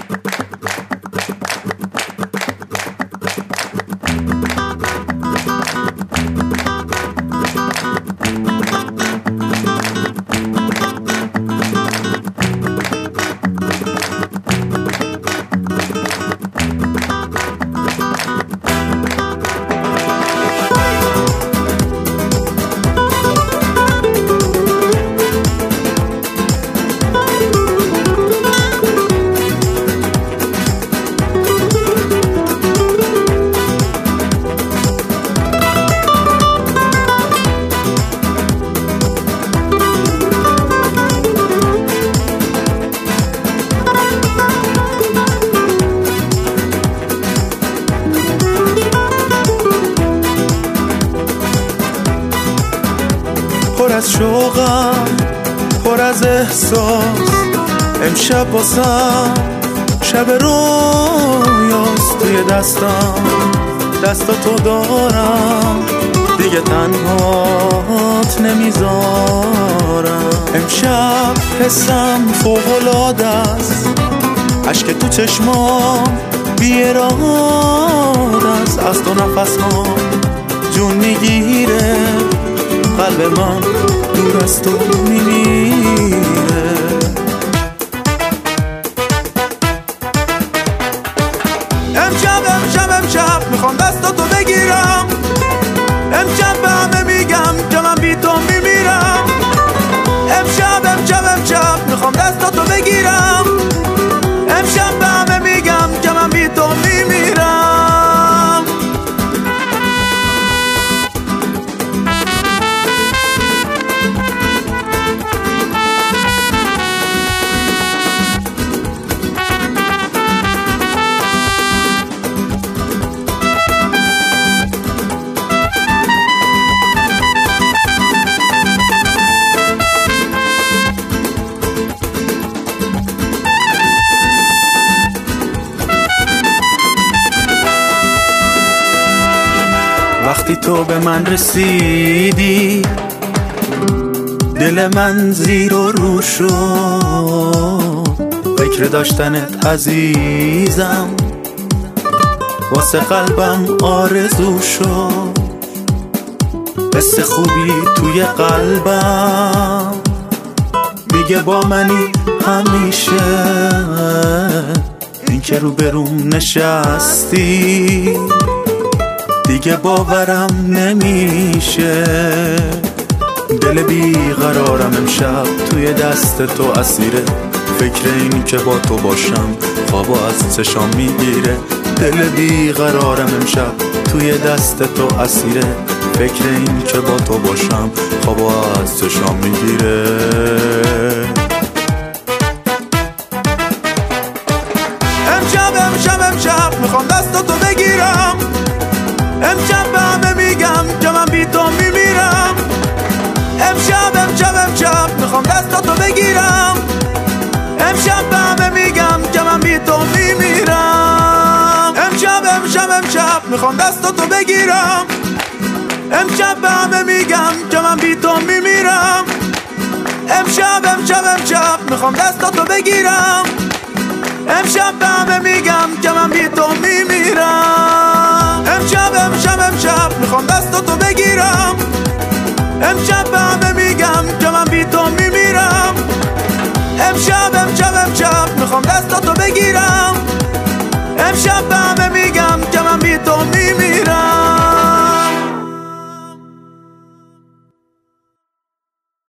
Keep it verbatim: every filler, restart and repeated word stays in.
پر از شوقم، پر از احساس، امشب واسم شب رویاست. توی دستم دستاتو دارم، دیگه تنهات نمیذارم. امشب حسم فوق‌العاده است، اشک تو چشمام بی‌اراده است. از تو نفسم جون میگیره، قلب من دور از تو میمیره. امشب امشب امشب میخوام دستاتو بگیرم، امشب به همه میگم که من بی تو میمیرم. امشب امشب امشب میخوام دستاتو بگیرم، امشب به همه میگم که من بی تو میمیرم. وقتی تو به من رسیدی، دل من زیر و رو شد. فکر داشتنت عزیزم واسه قلبم آرزو شد. حس خوبی توی قلبم میگه با منی همیشه. این که رو بروم نشستی دیگه باورم نمیشه. دل بیقرارم امشب توی دست تو اسیره. فکر این که با تو باشم خوابو از چشام میگیره. دل بیقرارم امشب توی دست تو اسیره. فکر این که با تو باشم خوابو از چشام میگیره. امشب امشب امشب میخوام دستاتو بگیرم، امشب به همه میگم که من بی تو میمیرم. امشب امشب امشب میخوام دستاتو بگیرم، امشب به همه میگم که من بی تو میمیرم. امشب امشب امشب میخوام دستاتو بگیرم، امشب به همه میگم که من بی تو میمیرم. امشب امشب امشب میخوام دستاتو بگیرم، امشب به همه میگم که من بی تو میمیرم. امشب امشب امشب میخوام دستاتو بگیرم، امشب به همه میگم که من بی تو میمیرم. امشب امشب امشب میخوام دستاتو بگیرم، امشب به همه میگم که من بی تو میمیرم.